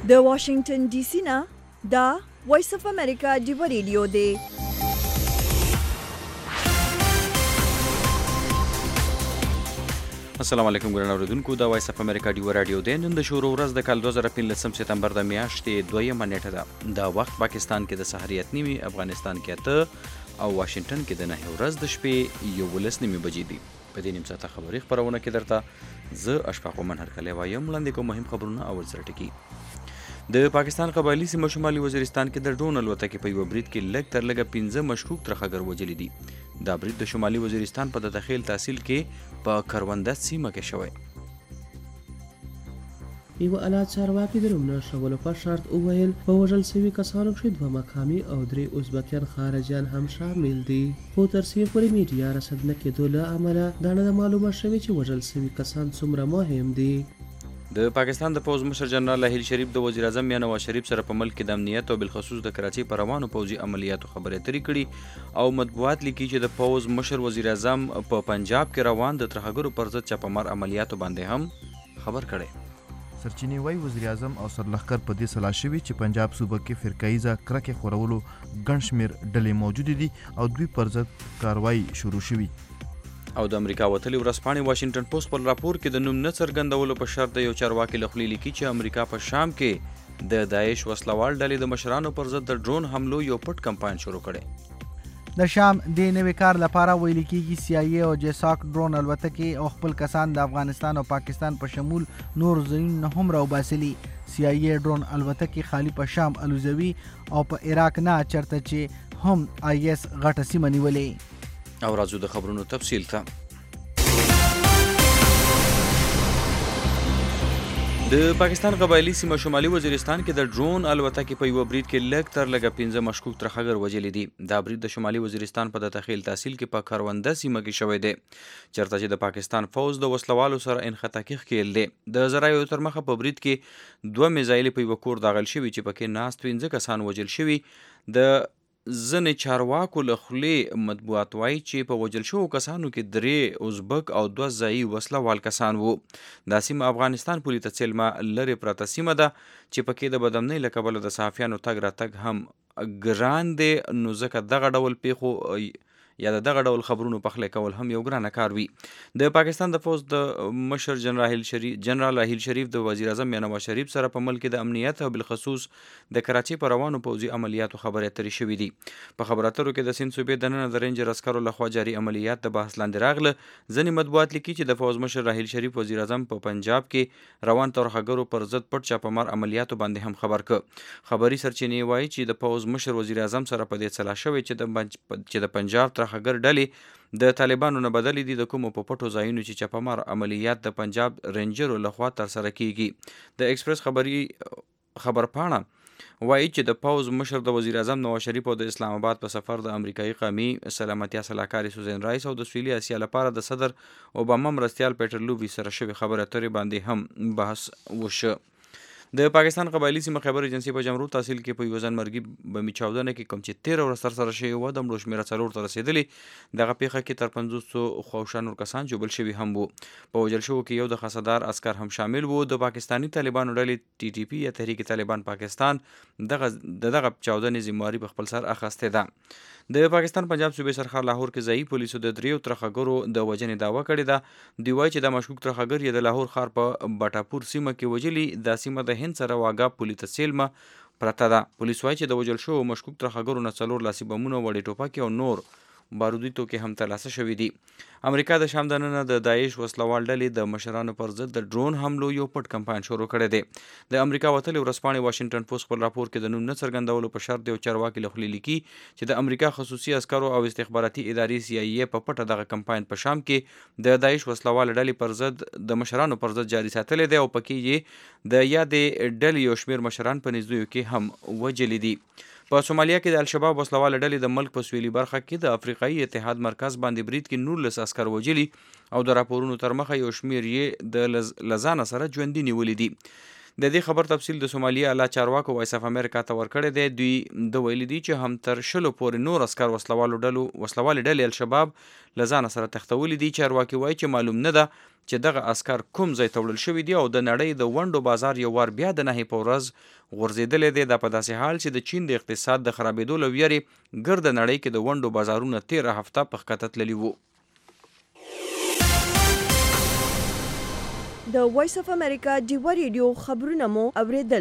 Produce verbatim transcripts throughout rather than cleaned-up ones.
د واشنگټن ډي سي نه دا وایس اف امریکا ډیو ریډیو دی. السلام علیکم ګران اوریدونکو، دا وایس اف امریکا ډیو رادیو دی. نن د شروع ورځ د کال دوه زره پنځلسم سپتمبر د میاشتې دویمه نیټه ده. دا وخت پاکستان کې د سحر یت نیمي، افغانستان کې اته او واشنگټن کې د نهه ورځ د شپې یولس نیمې بجې دي. په دې نیم ساعته خبري خپرونه کې درته زه اشفاق ومن هرکلی وایم. وړاندې کوم مهم خبرونه اول سره ټکي. د پاکستان قبایلي سیمه شمالي وزیرستان کې د ډرون الوتکې په یوه برید کې لږ تر لږه پنځه مشکوک ترخګر وژلي دي. دا برید د شمالي وزیرستان په د تخیل تحصیل کې په کرونده سیمه کې شوی. یوه اعلی چارواکي د نوم نه ښودلو په شرط وویل په وژل شوي کسانو کښې دوه مقامي او درې ازبکیان خارجیان هم شامل دي. خو تر سیمې پورې میډیا رسد نه کېدو له امله دا نه ده معلومه شوې چې وژل شوي کسان څومره مهم دي. د پاکستان د پوځ مشر جنرال راحیل شریف د وزیر اعظم میاں نواز شریف سره په ملک کې د امنیت او بالخصوص د کراچۍ په روانو پوځي عملیاتو خبرې اترې کړي او مطبوعات لیکي چې د پوځ مشر وزیر اعظم په پنجاب کې روان د ترهګرو پر ضد چاپمار عملیاتو باندې هم خبر کړی. سرچینې وایي وزیر اعظم او سرلښکر په دې سلا شوي چې پنجاب صوبه کې فرقاییزه کرکې خورولو ګڼ شمېر ډلې موجودې دي او دوی پر ضد کاروایی شروع شوي. او د امریکا وتلې ورځپاڼې واشنگټن پوسټ پر راپور کې د نوم نه څرګندولو په شرط د یو چارواکي له خولې لیکي چې امریکا په شام کې د داعش وسلوال ډلې د مشرانو پر ضد د ډرون حملو یو پټ کمپاین شروع کړی. د شام د نوي کار لپاره ویل کېږي سی آی ای او جیساک ډرون الوتکې او خپل کسان د افغانستان او پاکستان په شمول نور ځایونو هم راوباسلي. سی آی ای ډرون الوتکې خالي په شام الوزوي او په عراق نه چرته چې هم آی اس غټه سیمه نیولې. او راځو د خبرونو تفصیل ته. د پاکستان قبایلي سیمه شمالي وزیرستان کې د ډرون الوتکې په یوه برید کې لږ تر لږه پنځه مشکوک ترهګر وژلي دي. دا برید د شمالي وزیرستان په د تخیل تحصیل کې په کرونده سیمه کې شوی دی، چېرته چې د پاکستان فوز د وسلوالو سره انخطاکي ښکېل دی. د ذرایعو تر مخه په برید کې دوه میزایلې په یوه کور داغل شوي چې پکې ناست پنځه کسان وژل شوي. د ځینې چارواکو له خولې مطبوعات وایي چې په وژل شوو کسانو کې درې ازبک او دوه ځایي وسله وال کسان وو. دا سیمه افغانستان پولې ته څیلمه لرې پرته سیمه ده چې پکې د بدامنۍ له کبله د صحافیانو تګ راتګ هم ګران دی، نو ځکه دغه ډول پیښو یا د دغه ډول خبرونو پخلی کول هم یو ګرانه کار وي. د پاکستان د پوځ د مشر جنرال شریف جنرال راحیل شریف د وزیر اعظم میاں نواز شریف سره په ملک کې د امنیت او بالخصوص د کراچۍ په روانو پوځي عملیاتو خبرې اترې شوي دي. په خبرو اترو کې د سیند صوبې دننه د رینجر عسکرو لخوا جاري عملیات د بحث لاندې راغله. ځینې مطبوعات لیکي چې د پوځ مشر راحیل شریف وزیر اعظم په پنجاب کې روان ترهګرو پر ضد پټ چاپمار عملیاتو باندې هم خبر ک. خبري سرچینې وایي چې د پوځ مشر وزیر اعظم سره په دې سلا شوی چې د چې د پنجاب ترهګر ډلې د طالبانو نه بدلې دي د کومو په پټو ځایونو چې چاپمار عملیات د پنجاب رینجرو لخوا ترسره کیږي. د ایکسپریس خبري خبرپاڼه وایي چې د پوځ مشر د وزیر اعظم نواز شریف او د اسلام آباد په سفر د امریکایي قومي سلامتیا سلاکاري سوزین رایس او د سویلي اسیا لپاره د صدر اوباما مرستیال پیټر لوبي سره شوې خبرې اترې باندې هم بحث وشه. د پاکستان قبایلي سیمه خبر ایجنسي په جمرود تحصیل کې په یوه ځانمرګي بمي چاودنه کې کوم چې تېره ورځ ترسره شوې وه د مړو شمېره څلور ته رسېدلې. دغه پیښه کې تر پنځوسو خواوشا نور کسان ژوبل شوي هم وو. په وژل شوو کې یو د خاصدار عسکر هم شامل وو. د پاکستاني طالبانو ډلې ټي ټي پي یا تحریک طالبان پاکستان دغه د دغه چاودنې ذمهواري په خپل سر اخیستې ده. د پاکستان پنجاب صوبې سرحد لاهور کې ځایي پولیسو د دریو ترهګرو د وژنې دعوه کړې ده. دوی وایي چې د مشکوک ترهګر یې د لاهور ښار په بټاپور سیمه کې وژلي. دا سیمه د هند سره واګه پولې ته څیلمه پرته ده. پولیس وایي چې د وژل شوو مشکوک ترهګرو نه څلور لاسي بمونه، وړې ټوپکې او نور بارودي توکي هم ترلاسه شوي دي. امریکا د شام دننه د داعش وسلوال ډلې د مشرانو پر ضد د ډرون حملو یو پټ کمپاین شروع کړی دی. د امریکا وتلې ورځپاڼې واشنگټن پوسټ خپل راپور کې د نوم نه څرګندولو په شرط د یو چارواکي له خولې لیکي چې د امریکا خصوصي عسکرو او استخباراتي ادارې سی آی ای په پټه دغه کمپاین په شام کې د داعش وسلوال ډلې پر ضد د مشرانو پر ضد جاري ساتلی دی او پکې یې د یادې ډلې یو شمېر مشران په نږدېیو کې هم وژلي دي. په سومالیا کې د الشباب وسلوال ډلې د ملک په سویلي برخه کې د افریقایي اتحاد مرکز باندې برید کې نولس عسکر وژلي او د راپورونو تر مخه یو شمېر یې د لزانه سره ژوندي نیولي دي. د دې خبر تفصیل د سومالیا اعلی چارواکو وایس اف امریکا ته ورکړی دی. دوی د ویلي دي چې هم تر شلو پورې نور اسکر وسلوالو ډلو وسلوالې ډلې الشباب له ځانه سره تښتولي دي. چارواکي وایي چې معلوم نه ده چې دغه اسکر کوم ځای ته وړل شوي دي او د نړۍ د ونډو بازار یو وار بیا د نهې په ورځ غورځېدلی دی. دا په داسې حال چې د چین د اقتصاد د خرابېدو له ویرې ګرده نړۍ کې د ونډو بازارونه تېره هفته په ښکته تللي وو. د وایس اف امریکا ډیوه ریډیو خبرونه مو اوریدل.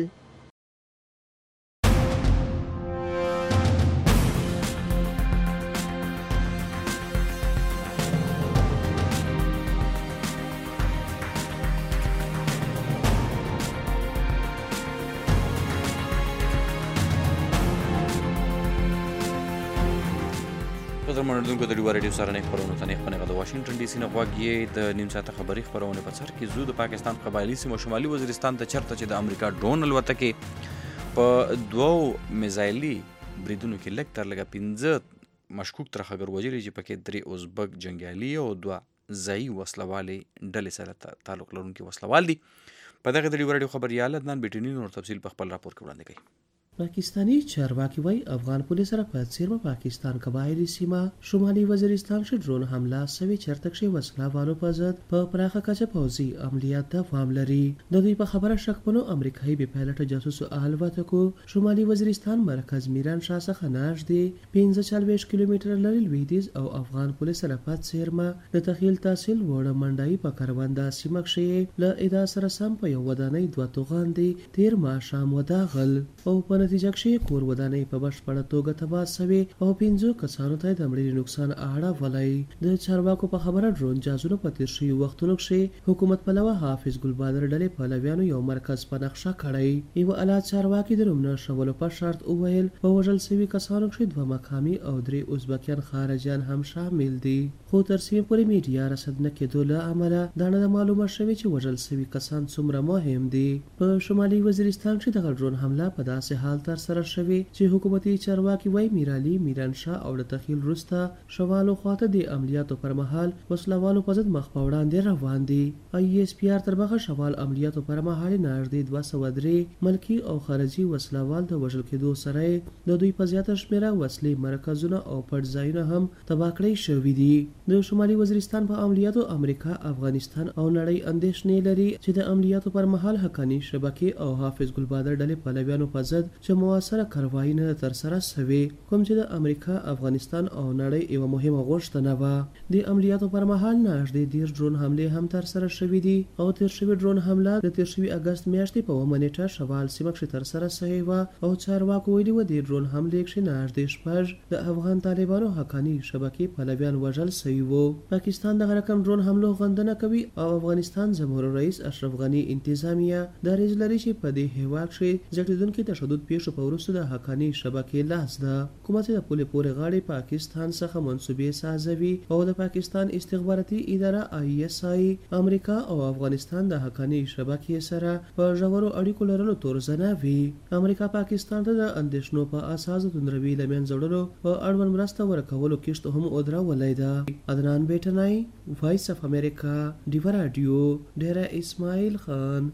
منردونکو د ډیوه ریډیو سره نه خبرونه ته نه خبرونه د واشنگټن ډي سي نه غواګي د نیم ساعته خبري خبرونه په سر کې زو د پاکستان قبایلی سیمه شمالي وزیرستان ته چرته چې د امریکا ډرون الوتکې په دوو میزایلي بریدونو کې لږ تر لږه پنځه مشکوک ترهګر وژلي چې پکې درې ازبک جنګیالي او دوه ځایي وسلوالې ډلې سره تعلق لرونکي وسلوال دي. په دغه د ډیوه ریډیو خبریال عدنان بیټینی نور تفصیل په خپل راپور کې وړاندې کوي. پاکستانی چارواکي وایي افغان پولیس سره په څیرمه پاکستان قبایلی سیمه شمالي وزیرستان کې ډرون حمله سوي چرته کې وسله والو په ضد په پراخه کچه پوځي عملیات دوام لري. د دوی په خبره شک پنو امریکایي بې پایلټه جاسوس الوتکو شمالي وزیرستان مرکز میران شاه څخه نږدې پنځه څلوېښت کیلومتره لرې لویدیځ او افغان پولیس سره په څیرمه د تخیل تحصیل وړه منډای په کرونده سیمه کې له ادا سره سم په یو ودانۍ دوه توغان دي تیر ماښام وداغل او په نتیجه کې کور ودانۍ په بشپړه توګه تباه شوې او پنځو کسانو ته د مړینې نقصان اړولی. د چارواکو په خبره ډرون جازونو په تیر شویو وختونو کې حکومت پلوه حافظ ګلبادر ډلې پلویانو یو مرکز په نقشه کړی. یو اعلی چارواکي د نوم نه شولو په شرط وویل په وژل شوي کسانو کې دوه مقامي او درې ازبکیان خارجیان هم شامل دي. خو تر سیمې پورې میډیا رسد نه کېدو له امله دا نه معلومه شوې چې وژل شوي کسان څومره مهم دي. په شمالي وزیرستان کې دغه ډرون حمله په داسې حال تر سره شوې چې حکومتي چارواکي وایي میرالي میران شاه او د تخیل وروسته شوالو خواته د عملیاتو پر مهال وسلوالو په ضد مخ په وړاندې روان دي. ای اس پی آر تر مخه شوال عملیاتو پر مهال نږدې دوه سوه درې ملکي او خارجي وسلوال د وژل کېدو سره د دوی په زیاته شمېره وسلې مرکزونه او پټ ځایونه هم تباه کړی شوي دي. د شمالي وزیرستان په عملیاتو امریکا افغانستان او نړۍ اندېښنې لري چې د عملیاتو پر مهال حقاني شبکې او حافظ ګلبادر ډلې پلویانو په ضد چې موثره کاروایی نه تر سره شوې کوم چې د امریکا افغانستان او نړۍ یوه مهمه غوښتنه وه. د عملیاتو پر مهال نږدې دېرش ډرون حملې هم تر سره شوي دي او تیر شوي ډرون حمله د تیر شوي اګست میاشتې په اوومه نیټه شوال سیمه کښې تر سره شوې وه او چارواکو ویلي وه د ډرون حملې کښې نږدې شپږ د افغان طالبانو حقاني شبکې پلویان وژل شوي وو. پاکستان دغه رقم ډرون حملو غندنه کوي او افغانستان جمهور رئیس اشرف غني انتظامیه دریځ لري چې په دې هېواد کښې زیاتېدونکي تشدد پیښو په وروسته د حقاني شبکې لاس ده کومه چې د پولې پورې غاړې پاکستان څخه منسوبې سازوي او د پاکستان استخباراتي اداره آی اس آی امریکا او افغانستان د حقاني شبکې سره په ژورو اړیکو لرلو تورزنه وي. امریکا پاکستان ته د اندېښنو په اساس د نروي له منځه وړلو په اړوند مرسته ورکولو کښت هم ودرولی ده. عدنان بیټنی وایس اف امریکا ډیوه راډیو ډیره اسماعیل خان.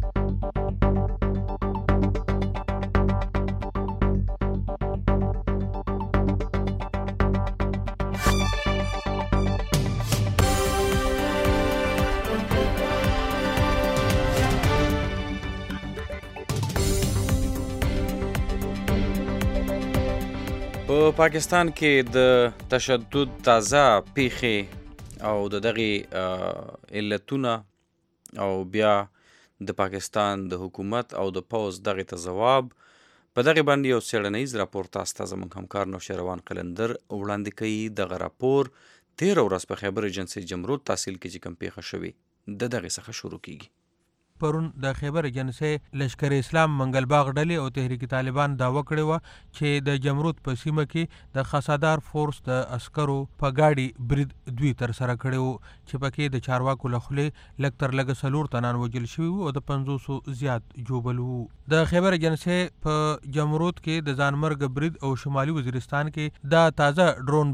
په پاکستان کې د تشدد تازه پیښې او د دغې علتونه او بیا د پاکستان د حکومت او د پوځ دغې ته ځواب په دغې باندې یو څېړنیز راپور تاسو ته زموږ همکار نوشیروان قلندر وړاندې کوي. دغه راپور تېره ورځ په خیبر ایجنسۍ جمرود تحصیل کې چې کوم پیښه شوې د دغې څخه شروع کیږي. پرون د خیبر ایجنسۍ لشکر اسلام منګل باغ ډلې او تحریک طالبان دعوه کړې وه چې د جمرود په سیمه کې د خاصادار فورس د عسکرو په ګاډي برید دوی ترسره کړی و چې پکې د چارواکو له خولې لږ تر لږه څلور تنان وژل شوي وو او د پنځوسو زیات ژوبل وو. د خیبر ایجنسۍ په جمرود کې د ځانمرګ برید او شمالي وزیرستان کې دا تازه ډرون برید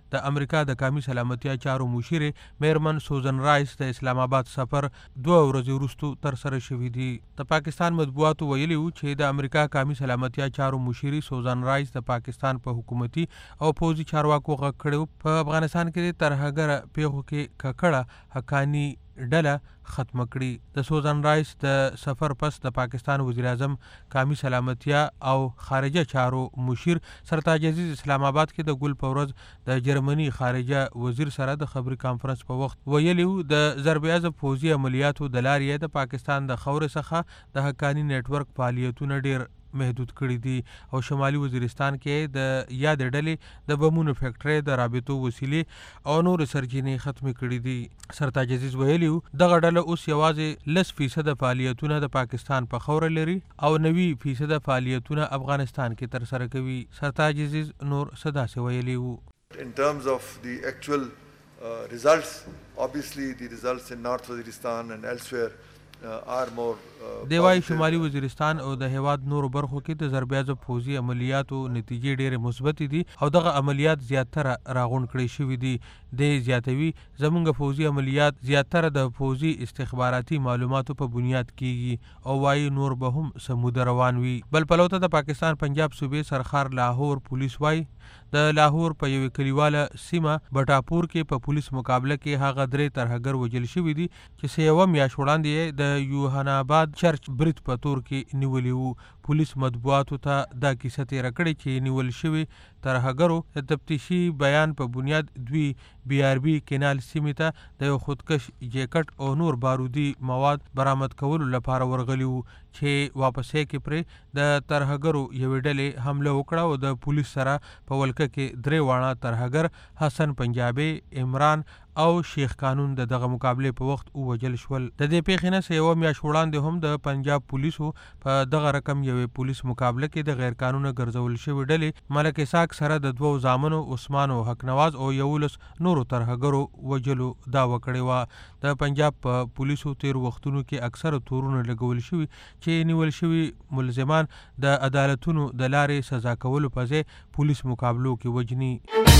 د امریکا د قومي سلامتیا چارو مشیر میرمن سوزن رایس د اسلام آباد سفر دوه ورځې وروسته ترسره شوي دي. د پاکستان مطبوعاتو ویلي وو چې د امریکا قومي سلامتیا چارو مشیر سوزن رایس د پاکستان په حکومتي او پوځي چارواکو غږ کړی په افغانستان کې د ترهګره پیښو کې ککړه حقاني ډله ختمه کړي. د سوزن رایس د سفر پس د پاکستان وزیر اعظم قومي سلامتیا او خارجه چارو مشیر سرتاج عزیز اسلام آباد کې د ګل په ورځ د جرمني خارجه وزیر سره د خبري کانفرنس په وخت ویلي وو د ضرب عضب پوځي عملیاتو د لارې د پاکستان د خاورې څخه د حقاني نیټ ورک فعالیتونه ډیر محدود کړي دي او شمالي وزیرستان کې د یاد ډلې د بمونو فیکټرۍ د رابطو وسیلې او نور سرچینې ختمې کړي دي. سرتاج عزیز ویلي دغه ډله اوس یوازې لس فیصد فعالیتونه د پاکستان په خوره لري او نوي فیصد فعالیتونه افغانستان کې ترسره کوي. سرتاج عزیز نور څه داسې ویلي وو. In terms of the actual uh, results, obviously the results in North Waziristan and elsewhere دی وايي شمالي وزیرستان او د هیواد نورو برخو کې د ضرب عضب پوځي عملیاتو نتیجې ډېرې مثبت دي او دغه عملیات زیاتره راغونډ کړي شوي دي. د زیاتوي زمونږ پوځي عملیات زیاتره د پوځي استخباراتي معلوماتو په بنیاد کیږي او وايي نور به هم سمود روان وي. بل پلو ته د پاکستان پنجاب صوبې سرخار لاهور پولیس وايي د لاهور په یوې کلیواله سیمه بټاپور کې په پولیس مقابله کې هغه درې ترهګر وژل شوي دي چې څه یوه میاشت وړاندې د یوحنا آباد چرچ برید په تور کې نیولي وو. پولیس مطبوعاتو ته دا کیسه تیره کړې چې نیول شوي ترهګرو د تفتیشي بیان په بنیاد دوی بی آر بي کینال سیمې ته د یو خودکش جیکټ او نور بارودي مواد برآمد کولو لپاره ورغلي وو چې واپسې کې پرې د ترهګرو یوې ډلې حمله وکړه او د پولیس سره په ولکه کې درې واړه ترهګر حسن پنجابي، عمران او شیخ قانون د دغه مقابله په وخت ووجل شول. د دې پیښې نه یوه میاشت وړاندې هم د پنجاب پولیسو په دغه رقم یوې پولیس مقابله کې د غیر قانونه ګرځول شوې ډلې ملک اسحاق سره د دوو زامنو عثمان او حق نواز او یولس نورو ترهګرو وجلو دعوه کړې وه. د پنجاب په پولیسو تیر وختونو کې اکثره تورونه لګول شوي چې نیول شوي ملزمان د عدالتونو د لارې سزا کولو په ځای پولیس مقابلو کې وجني.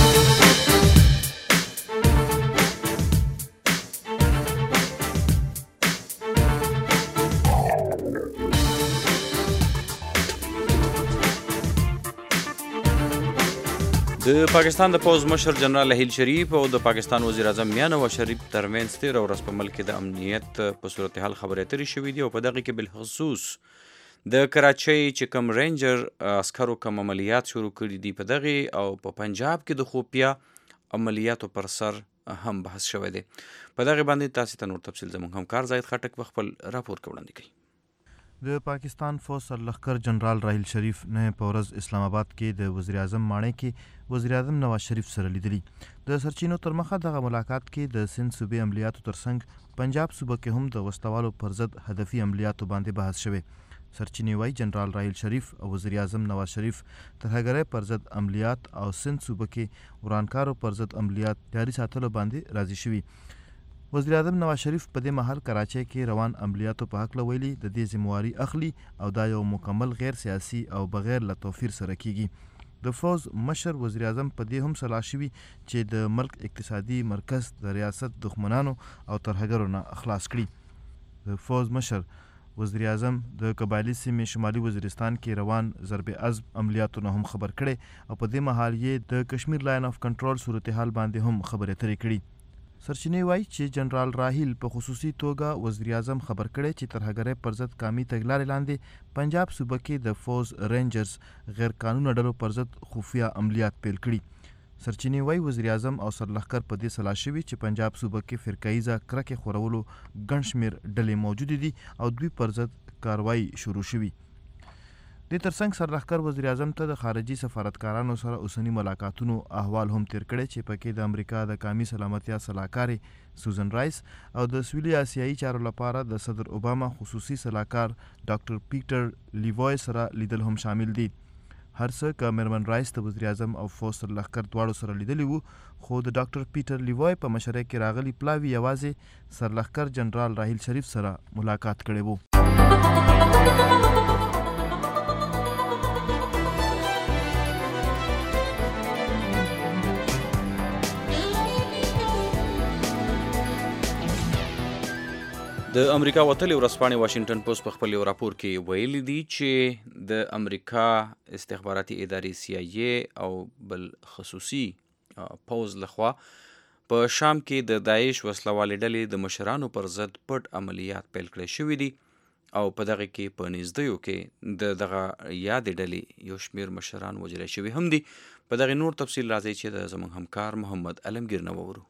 د پاکستان د پوځ مشر جنرال هیل شریف او د پاکستان وزیر اعظم میاں نواز شریف ترمنځ تېره ورځ په ملک کې د امنیت په صورتحال خبرې اترې شوې دي او په دغه کې بالخصوص د کراچۍ چې کوم رینجر عسکرو کوم عملیات شروع کړي دي په دغه او په پنجاب کې د خفیه عملیاتو پر سر هم بحث شوی دی. په دغه باندې تاسو ته نور تفصیل زموږ همکار زاهد خټک په خپل راپور کې وړاندې کوي. د پاکستان فوج سرلښکر جنرال راحیل شریف نه په ورځ اسلام آباد کې د وزیر اعظم ماڼۍ کې وزیر اعظم نواز شریف سره لیدلي. د سرچینو تر مخه دغه ملاقات کې د سند صوبې عملیاتو ترڅنګ پنجاب صوبه کې هم د وسلوالو پر ضد هدفي عملیاتو باندې بحث شوی. سرچینې وایي جنرال راحیل شریف او وزیر اعظم نواز شریف ترهګرۍ پر ضد عملیات او سند صوبه کې ورانکارو پر ضد عملیات جاري ساتلو باندې راضي شوي. وزیر اعظم نواز شریف په دې مهال کراچۍ کې روان عملیاتو په هکله ویلي د دې ذمواري اخلي او دا یو مکمل غیر سیاسي او بغیر له توفیر سره کیږي. د فوز مشر وزیر اعظم په دې هم صلاح شوي چې د ملک اقتصادي مرکز د ریاست دښمنانو او ترهګرو نه خلاص کړي. د فوز مشر وزیر اعظم د قبایلي سیمې شمالي وزیرستان کې روان ضرب عضب عملیاتو نه هم خبر کړي او په دې مهال یې د کشمیر لاین اف کنټرول صورتحال باندې هم خبرې اترې کړي. سرچینې وایي چې جنرال راحیل په خصوصي توګه وزیر اعظم خبر کړی چې ترهګرۍ پر ضد قامي تګلارې لاندې پنجاب صوبه کې د فوز رینجرز غیر قانونه ډلو پر ضد خفیه عملیات پیل کړي. سرچینې وایي وزیر اعظم او سرلښکر په دې سلا شوي چې پنجاب صوبه کې فرقه کرکې خورولو ګڼ شمېر ډلې موجودې دي او دوی پر ضد کاروایی شروع شوي. د ترڅنګ سرلښکر وزیر اعظم ته د خارجي سفارتکارانو سره اوسني ملاقاتونو احوال هم تیر کړی چې پکې د امریکا د قومي سلامتیا سلاکارې سوزن رایس او د سویلي آسیایي چارو لپاره د صدر اوباما خصوصي سلاکار ډاکټر پیټر لیوای سره لیدل هم شامل دي. هر څه که میرمن رایس د وزیر اعظم او فوز سرلښکر دواړو سره لیدلی وو خو د ډاکټر پیټر لیوای په مشرۍ کې راغلي پلاوي یوازې سرلښکر جنرال راحیل شریف سره ملاقات کړی وو. د امریکا وتلې ورځپاڼې واشنگټن پوسټ په خپل یو راپور کې ویلي دي چې د امریکا استخباراتي ادارې سی آی ای او بل خصوصي پوز لخوا په شام کې د داعش وسلوالې ډلې د مشرانو پر ضد پټ عملیات پیل کړی شوي دي او په دغه کې په نږدېیو کې د دغه یادې ډلې یو شمېر مشران وژل شوي هم دي. په دغه نور تفصیل راځي چې د زموږ همکار محمد علمگیر نه وورو.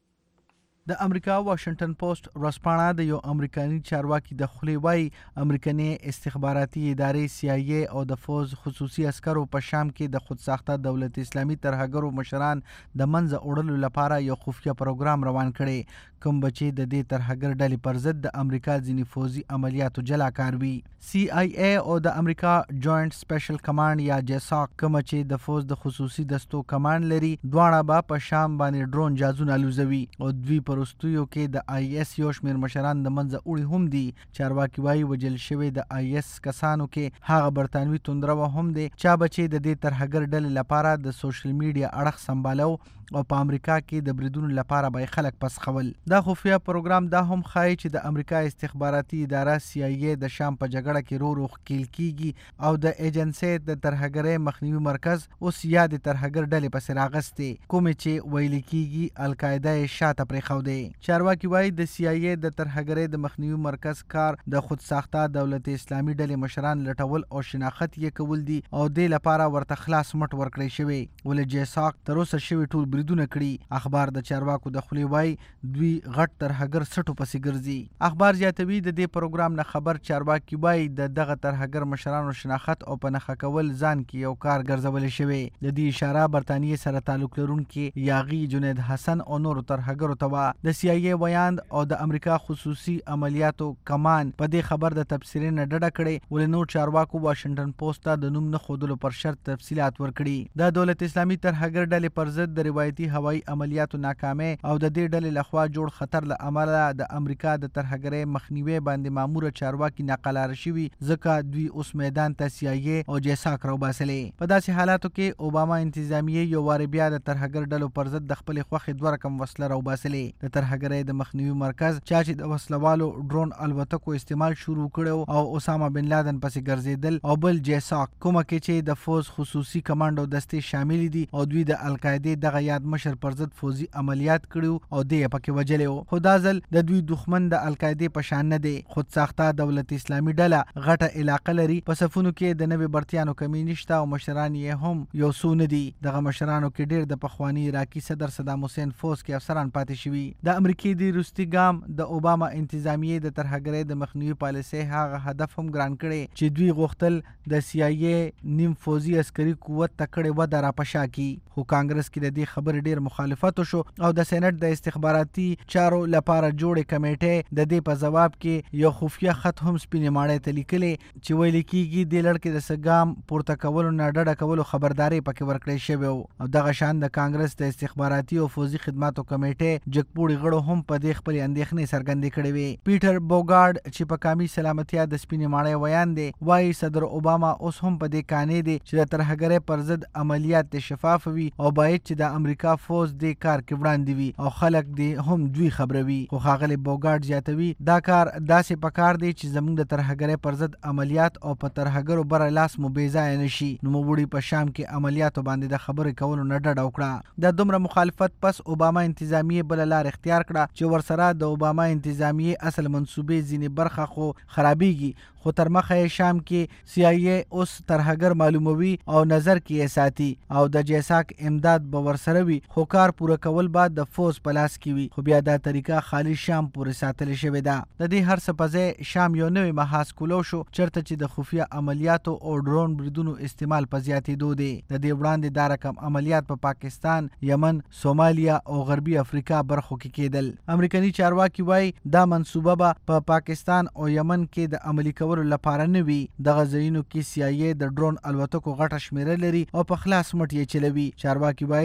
د امریکا واشنگټن پوسټ ورځپاڼه د یو امریکایي چارواکي د خولې وایي امریکني استخباراتي ادارې سی آی ای او د فوز خصوصي عسکرو په شام کې د خودساخته دولت اسلامي ترهګرو مشران د منځه وړلو لپاره یو خفیه پروګرام روان کړی، کوم بچې د دې ترهګر ډلې پر ضد د امریکا ځینې فوزي عملیاتو جلا کار وي. سی آی ای او د امریکا جوائنٹ سپیشل کمانډ یا جیساک کوم چې د فوز د خصوصي دستو کمانډ لري، دواړه به په شام باندې ډرون جازونه الوزوي او دوی په وروستیو کې د آی ایس یو شمېر مشران د منځه وړي هم دي. چارواکي وایي وژل شوي د آی ایس کسانو کې هغه برطانوي توندروه هم دی چا به چې د دې ترهګر ډلې لپاره د سوشل میډیا اړخ سمبالو او په امریکا کې د بریدونو لپاره به خلک پسخول. دا خفیه پروګرام دا هم ښایي چې د امریکا استخباراتي اداره سی آی ای د شام په جګړه کې رو رو ښکیل کیږي او د ایجنسۍ د ترهګرۍ مخنیوي مرکز اوس یادې ترهګر ډلې پسې راغستې، کومې چې ویل کیږي القاعده یې شاته پرېښودی. چارواکي وایي د سی آی ای د ترهګرۍ د مخنیوي مرکز کار د خودساخته دولت اسلامي ډلې مشران لټول او شناخت یې کول دي او دې لپاره ورته خلاص مټ ورکړی شوی، ولې جیساک تر اوسه شوي ټول بریدونه کړي. اخبار د چارواکو د خولې وایي دوی غټ ترهګر سټو پسې ګرځي. اخبار زیاتوي د دې پروګرام نه خبر چارواکي وایي د دغه ترهګر مشرانو شناخت او په نښه کول ځان کې یو کار ګرځولی شوی. د دې اشاره برطانیې سره تعلق لرونکي یاغي جنید حسن او نورو ترهګرو ته وه. د سی آی ای ویاند او د امریکا خصوصي عملیاتو کمان په دې خبر د تبصرې نه ډډه کړې، ولې نور چارواکو واشنګټن پوسټ ته د نوم نه ښودلو پر شرط تفصیلات ورکړي. د دولت اسلامي ترهګر ډلې پر ضد د روایتي هوایي عملیاتو ناکامۍ او د دې ډلې لخوا جوړ خطر له امله د امریکا د ترهګرۍ مخنیوي باندې ماموره چارواکي ناقلاره شوي، ځکه دوی اوس میدان ته سی آی ای او جیساک راوباسلې. په داسې حالاتو کې اوباما انتظامیې یو وارې بیا د ترهګر ډلو پر ضد د خپلې خوښې دوه رقم وسله راوباسلې. د ترهګرۍ د مخنیوي مرکز چا چې د وسلوالو ډرون الوتکو استعمال شروع کړی او اسامه بن لادن پسې ګرځېدل، او بل جیساک کومه کې چې د فوز خصوصي کمانډو دستې شامل دي او دوی د القاعدې دغه یاد مشر پر ضد فوزي عملیات کړي او دی یې پکې وجلی و. خو دا ځل د دوی دښمن د القاعدې په شان نه دی. خودساخته دولت اسلامي ډله غټه علاقه لري، په صفونو کې د نوي برتیانو کمی نشته او مشران یې هم یو څو نه دي. دغه مشرانو کې ډېر د پخواني عراقي صدر صدام حسین فوز کې افسران پاتې شوي. د امریکې د وروستي ګام د اوباما انتظامیې د ترهګرۍ د مخنیوي پالیسۍ هغه هدف هم ګران کړی چې دوی غوښتل د سی آی ای نیم فوزي عسکري قوت ته کړې وده راپشا کړي. خو کانګرس کې د دې خبرې ډېر مخالفت وشو او د سېنټ د استخباراتي چارو لپاره جوړې کمیټې د دې په ځواب کې یو خفیه خط هم سپینې ماڼۍ ته لیکلی چې ویل کېږي دې لړ کې د څه ګام پورته کولو نه ډډه کولو خبرداری پکې ورکړی شوی و. او دغه شان د کانګرس د استخباراتي او فوزي خدماتو کمیټې جګپوړي غړو هم په دې خپلې اندېښنې څرګندې کړې وې. پیټر بوګارډ چې په قامي سلامتیا د سپینې ماڼۍ ویان دی، وایي صدر اوباما اوس هم په دې قانع دی چې د ترهګرۍ پر ضد عملیات شفاف وي او باید چې د امریکا فوز دې کار کې وړاندې وي او خلک دې هم دوی خبروي. خو ښاغلی بوګارډ زیاتوي دا کار داسې پکار دی چې زموږ د ترهګرۍ پر ضد عملیات او په ترهګرو بره لاس مو بې ځایه نه شي. نوموړي په شام کې عملیاتو باندې د خبرې کولو نه ډډه وکړه. د دومره مخالفت پس اوباما انتظامیې بله لار اختیار کړه چې ورسره د اوباما انتظامیې اصل منصوبې ځینې برخه خو خرابېږي، خو تر مخه یې شام کې سی آی ای اوس ترهګر معلوموي او نظر کې یې ساتي او د جیساک امداد به ورسره وي، خو کار پوره کول بعد د فوز په لاس کې وي. خو بیا دا طریقه خالي شام پورې ساتلې شوې ده. د دې هر څه په ځای شام یو نوی محاذ کولو شو چېرته چې د خفیه عملیاتو او ډرون بریدونو استعمال په زیاتېدو دی. د دې وړاندې دا رقم عملیات په پا پاکستان، یمن، سومالیا او غربي افریقا برخو کې کېدل. امریکني چارواکي وایي دا منصوبه به په پا پاکستان او یمن کې د عملي کولو لپاره نه وي. دغه ځایونو کې سی آی ای د ډرون الوتکو غټه شمېره لري او په خلاص مټ یې چلوي. چارواکي وایي د سی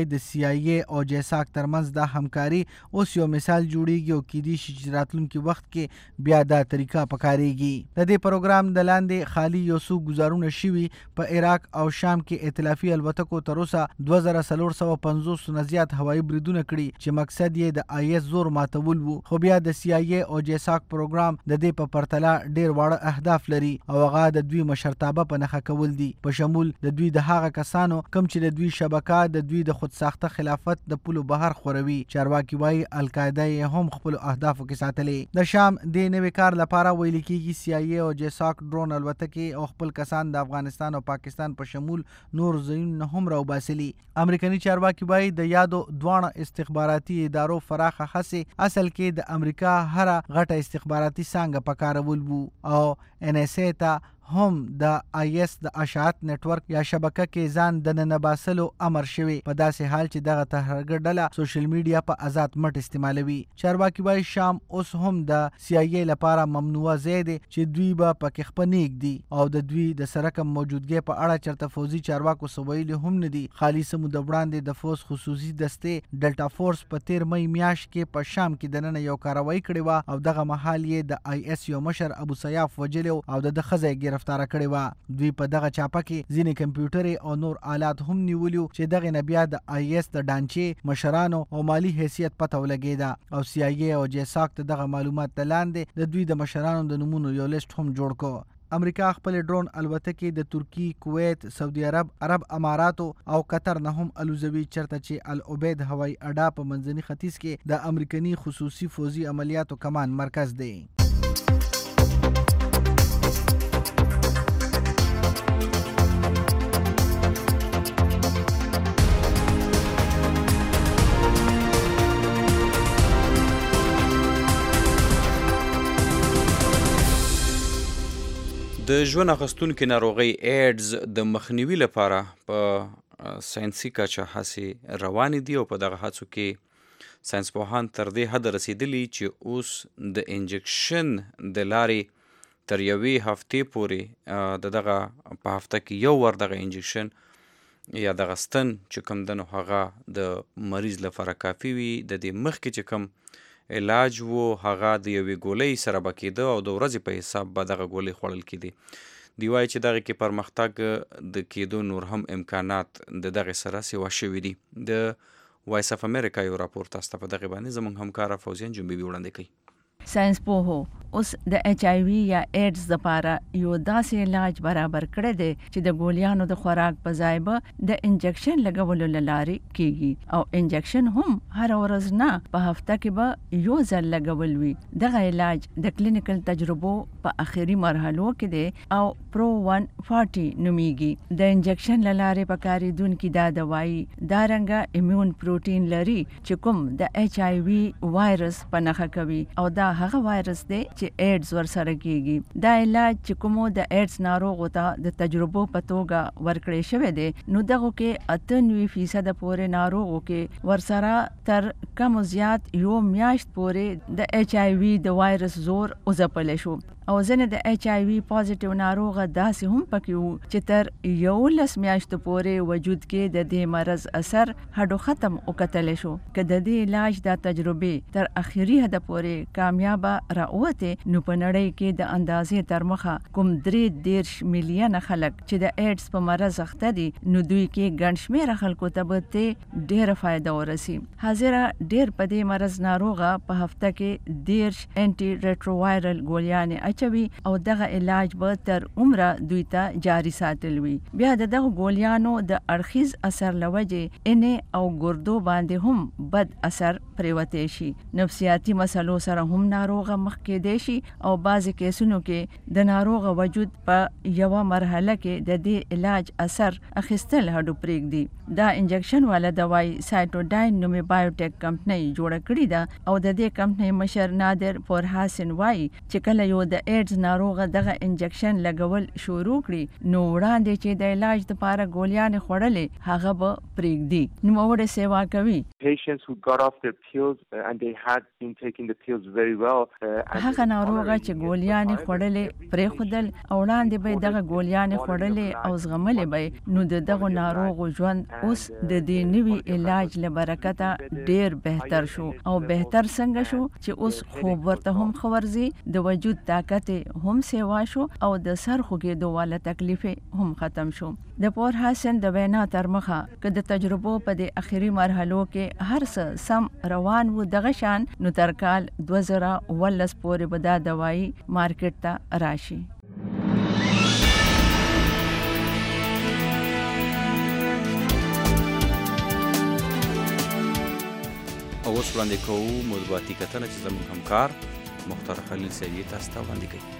ای ای او جیساک ترمنځ دا همکاري اوس یو مثال جوړیږي او کیدای شي چې راتلونکي وخت کې بیا دا طریقه پکارېږي. د دې پروګرام د لاندې خالي یو څو ګزارونه شوي په عراق او شام کې ائتلافي الوتکو تر اوسه دوه زره څلور سوه پنځوس نه زیات هوایي بریدونه کړي چې مقصد یې د آی ایس زور ماتول وو. خو بیا د سی آی ای او جیساک پروګرام د دې په پرتله ډیر واړه اهداف لري او هغه د دوی مشرتابه په نښه کول دي، په شمول د دوی د هغه کسانو کم چې د دوی شبکه د دوی د خودساخته خلافت د پولو بهر خوروي. چارواکي وایي القاعده یې هم خپل اهدافو کې ساتلې. د شام د نوي کار لپاره ویل کېږي سی آی ای او جیساک ډرون الوتکې او خپل کسان د افغانستان او پاکستان په شمول نور ځایونه هم راوباسلي. امریکایي چارواکي وایي د یادو دواړه استخباراتي ادارو فراخه هڅې اصل کې د امریکا هره غټه استخباراتي څانګه پکارول وو او ان اس ای ته هم د آی ایس د اشاعت نتورک یا شبکه کې ځان د ننباسلو امر شوی، په داسې حال چې دغه تهرګر ډله سوشل میډیا په آزاد مټ استعمالوي. چارواکي وایي شام اوس هم د سی آی ای لپاره ممنوعه ځای دی چې دوی به پکې خپه نیږدي او د دوی د سره کم موجودګۍ په اړه چرته فوزي چارواکو څه ویلي هم نه دي. خالي څه موده وړاندې د فوز خصوصي دستې ډلټا فورس په تیر مۍ میاشت کې په شام کې دننه یو کاروایی کړې وه او دغه مهال یې د آی ایس یو مشر ابو سیاف وجلی او د ده ښځه یې ګرفتاره کړې وه. دوی په دغه چاپه کې ځینې کمپیوټرې او نور آلات هم نیولیو چې دغې نه بیا د آی ایس د ډانچې مشرانو او مالی حیثیت پته ولګېده او سی آی ای او جیساک ته دغه معلومات د لاندې د دوی د مشرانو د نومونو یو لیست هم جوړ کړ. امریکا خپل ډرون الوتکې د ترکی، کویت، سعودي عرب، عرب اماراتو او قطر نه هم الوزوي، چرته چې العبید هوایي اډه په منځني ختیځ کې د امریکایي خصوصي فوزي عملیاتو کمان مرکز دی. د ژوند اخیستونکو ناروغۍ ایډز د مخنیوي لپاره په ساینسي کچه هڅې روانې دي او په دغه هڅو کې ساینسپوهان تر دې حده رسیدلي چې اوس د انجکشن د لارې تر یوې هفتې پورې د دغه په هفته کې یو ور دغه انجکشن یا دغه ستن چې کوم دی نو هغه د مریض لپاره کافي وي. د دې مخکې چې کوم علاج وو هغه د یوې ګولۍ سره به کېده او د ورځې په حساب به دغه ګولۍ خوړل کېدې. دوی وایي چې دغې کې پرمختګ د کېدو نور هم امکانات د دغې سره سیوا شوي دي. د وایس اف امریکا یو راپور تاسو ته په دغې باندې زموږ همکاره فوزیان جنبیبي وړاندې کوي. ساينس پوهو اوس د ایچ آی وی یا ایډز لپاره یو داسې علاج برابر کړی دی چې د ګولیانو د خوراک په ځای به د انجکشن لګولو له لارې کیږي او انجکشن هم هر ورځ نه په هفته کې به یو ځل لګول وي. دغه علاج د کلینیکل تجربو په اخري مرحلو کې دی او پرو ون فورټي نومیږي. د انجکشن له لارې په کارېدونکي دا دوايي دا رنګه ایمیون پروټین لري چې کوم د ایچ آی وی وایرس په نښه کوي او دا هغه وایرس دی چې ایډز ورسره کیږي. دا علاج چې کومو د ایډز ناروغو ته د تجربو په توګه ورکړی شوی دی نو دغه کې اته نوي فیصد پورې ناروغو کې ورسره تر کم زیات یو میاشت پورې د ایچ آی وی د وایرس زور وځپلی شو او ځینې د ایچ آی وی پازیټیو ناروغه داسې هم پکې وو چې تر یولس میاشتو پورې وجود کې د دې مرض اثر هډو ختم وکتلی شو. که د دې علاج دا تجربې تر اخري حده پورې کامیابه راووتې نو په نړۍ کې د اندازې تر مخه کوم درې دېرش میلیونه خلک چې د ایډز په مرض اخته دي نو دوی کې ګڼ شمېره خلکو ته به ترې ډېره فایده ورسي. حاضره ډېر په دې مرض ناروغه په هفته کې دېرش انټي ریټرووایرل ګولیانې اچوي او دغه علاج به تر عمره دوی ته جاری ساتل وي. بیا د دغه ګولیانو د اړخیز اثر له وجې انې او ګردو باندې هم بد اثر پرېوتی شي. نفسیاتي مسلو سره هم ناروغه مخ کېدی شي او بعضې کیسونو کې د ناروغه وجود په یوه مرحله کې د دې علاج اثر اخیستل هډو پرېږدي. دا انجکشن والا دوايي سایټوډاین نومې بایوټیک کمپنۍ جوړه کړې ده او د دې کمپنۍ مشر نادر پورحسن وایي چې کله یو د ایډز ناروغه دغه انجکشن لګول شروع کړي نو وړاندې چې د علاج لپاره ګولیانې خوړلې هغه به پرېږدي. نوموړې سیوا کوي. هغه ناروغه چې ګولیانې خوړلې پرېښودل او وړاندې به دغه ګولیانې خوړلې او زغملې به نو د دغه ناروغ ژوند اوس د دې نوي علاج له برکته ډېر بهتر شو او بهتر څنګه شو چې اوس خوب ورته هم ښه ورځي، د وجود طاقت هم سیوا شو او د سر خوږېدو والا تکلیف هم ختم شو. د پور حسن د وینا تر مخه که د تجربو په د اخري مرحلو کې هر څه سم روان و دغه شان نو تر کال دوه زره اوولس پورې به دا دوايي مارکیټ ته راشي. اوس وړاندې کوو موضوعاتي کتنه چې زموږ همکار مختار خلیل سیدی تاسو ته وړاندې کوي.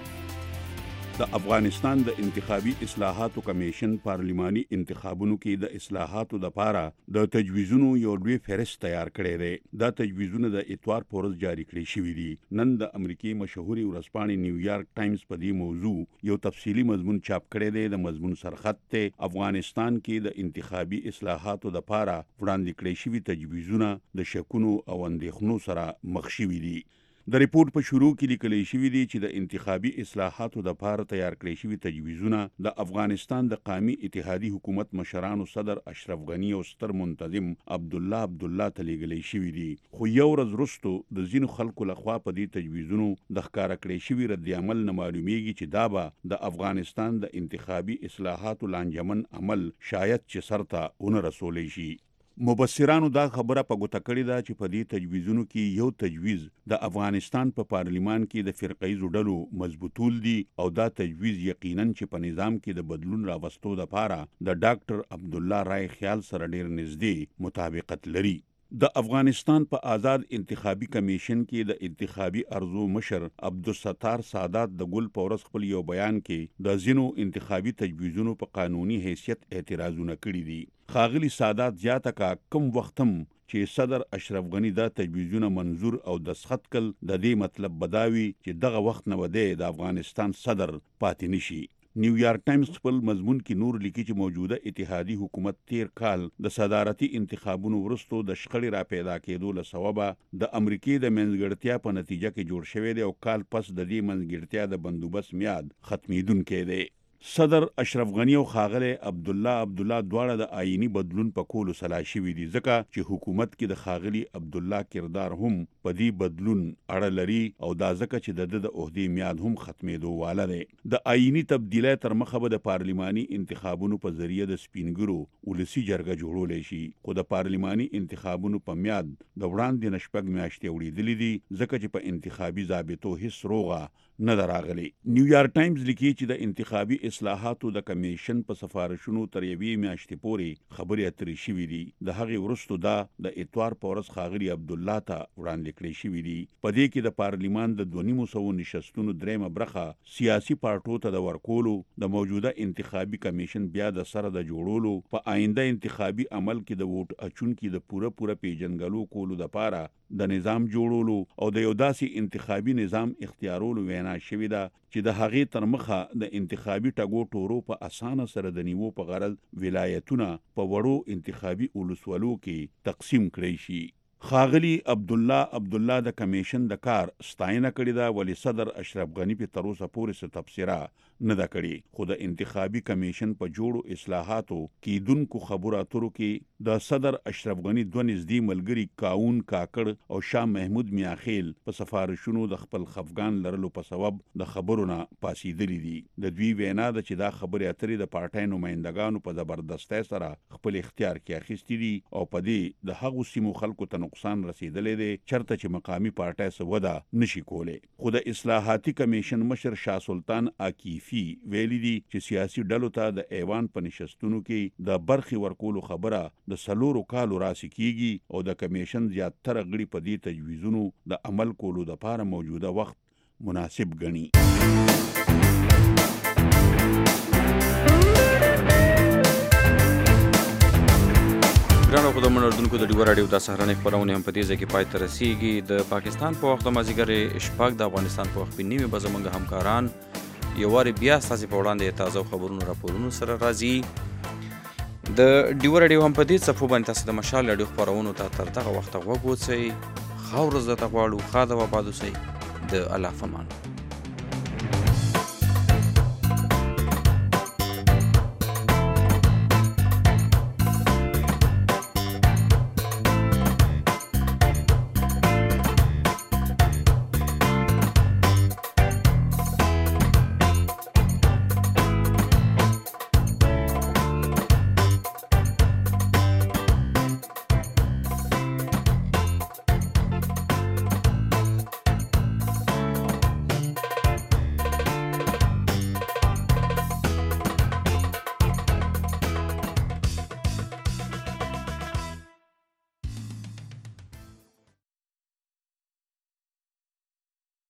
د افغانستان د انتخابي اصلاحاتو کمیشن پارلیماني انتخابونو کې د اصلاحاتو لپاره د تجویزونو یو لوی فهرست تیار کړی دی. دا تجویزونه د اتوار په ورځ جاری کړي شوي دي. نن د امریکای مشهوري ورځپاڼې نیویارک ټایمز په دې موضوع یو تفصیلی مضمون چاپ کړی دی. د مضمون سرخط ته افغانستان کې د انتخابي اصلاحاتو لپاره وړاندې کړي شوي تجویزونه د شکونو او اندېښنو سره مخ شوي دي. د ریپورت په شروع کې لیکل شوی دی چې د انتخابي اصلاحاتو لپاره تیار کړی شوی تجویزونه د افغانستان د قومي اتحادي حکومت مشرانو صدر اشرف غنی او ستر منتظم عبد الله عبد الله ته لیږل شوی دي. خو یو ورځ وروسته د ځینو خلکو لخوا په دې تجویزونو د ښکارا کړی شوی رد عمل نه معلومیږي چې دا به د افغانستان د انتخابي اصلاحاتو لانجمن عمل شاید چې سرته ونه رسولی شي. مبصرانو دا خبره په ګوته کړې ده چې په دې تجویزونو کې یو تجویز د افغانستان په پارلیمان کې د فرقیزو ډلو مضبوطول دي او دا تجویز یقیناً چې په نظام کې د بدلون راوستو لپاره د ډاکټر عبد الله رای خیال سره ډېر نږدې مطابقت لري. د افغانستان په آزاد انتخابي کمیشن کې د انتخابي ارزو مشر عبدالستار سادات د ګل په ورځ خپل یو بیان کې د ځینو انتخابي تجویزونو په قانوني حیثیت اعتراضونه کړي دي. ښاغلي سادات زیاته کا کوم وختم چې صدر اشرف غنی دا تجویزونه منظور او دستخط کړل د دې مطلب بداوي چې دغه وخت نه وده د افغانستان صدر پاتې نشي. نیویارک ټایمز خپل مضمون کې نور لیکي چې موجوده اتحادي حکومت تیر کال د صدارتي انتخابونو وروسته د شخړې را پیدا کېدو له سببه د امریکای د منځګړتیا په نتیجه کې جوړ شوی دی او کال پس د دې منځګړتیا د بندوبست میاد ختمیدونکی دی. صدر اشرف غنی او ښاغلی عبد الله عبد الله دواړه د آئینی بدلون په کولو سلا شوي دي ځکه چې حکومت کې د ښاغلي عبد الله کردار هم په دې بدلون اړه لري او دا ځکه چې د د عہدې میاد هم ختمېدو واله دی. د آئینی تبدیلی تر مخه به د پارلیماني انتخابونو په ذریعه د سپینګرو ولسي جرګه جوړولی شي خو د پارلیماني انتخابونو په میاد د وړاندې نه شپږ میاشتې وړېدلې دي ځکه چې په انتخابي ضابطو هیڅ روغه نه ده راغلی. نیویارک ټایمز لیکي چې د انتخابي اصلاحاتو د کمیشن په سفارشونو تر یوې میاشتې پورې خبرې اترې شوي دي. د هغې وروسته دا د اتوار په ورځ ښاغلي عبدالله ته وړاندې کړی شوي دي. په دې کې د پارلیمان د دوه نیمو سوو نشستونو دریمه برخه سیاسي پارټو ته د ورکولو، د موجوده انتخابي کمیشن بیا د سره د جوړولو، په آینده انتخابي عمل کې د ووټ اچونکي د پوره پوره پیژنګلو کولو دپاره د نظام جوړولو او د یو داسې انتخابي نظام اختیارولو وینا شوې ده چې د هغې تر مخه د انتخابي ټګو ټورو په اسانه سره د نیوو په غرض ولایتونه په وړو انتخابي ولسوالو کې تقسیم کړی شي. ښاغلي عبدالله عبدالله د کمیشن د کار ستاینه کړې ده ولې صدر اشرف غنی په تر اوسه پورې څه تبصره نه ده کړې. خو د انتخابي کمیشن په جوړو اصلاحاتو کیدونکو خبرو اترو کې د صدر اشرف غنی دوه نږدې ملګري کاون کاکړ او شاه محمود میاخیل په سفارشونو د خپل خفګان لرلو په سبب د خبرو نه پاسېدلي دي. د دوی وینا ده چې دا خبرې اترې د پارټۍ نمایندګانو په زبردستۍ سره خپل اختیار کې اخیستي دي او په دې د هغو سیمو خلکو ته نقصان رسیدلی دی چرته چې مقامي پارټۍ څه وده نشي کولی. خو د اصلاحاتي کمیشن مشر شاه سلطان عکیفي ویلي دي چې سیاسي ډلو ته د ایوان په نشستونو کې د برخې ورکولو خبره د څلورو کالو راسې کیږي او د کمیشن زیاتره غړي په دې تجویزونو د عمل کولو دپاره موجوده وخت مناسب ګڼي. ګرانو خدمت اردوونکو د ډیوه راډیو د سهارنۍ خپرونې هم په دې ځای کې پای ته رسیږي. د پاکستان په وخت د مازدیګر شپږ د افغانستان په وخت په نیمې به زموږ همکاران یو وارې بیا ستاسې په وړاندې تازه خبرونو راپورونو سره راځي. د ډیوه راډیو هم په دې څپو باندې تاسو د مشال راډیو خپرونو ته تر دغه وخته غوږ اوسئ. ښه ورځ درته غواړو. ښه د وباد اوسئ. د الله فمان.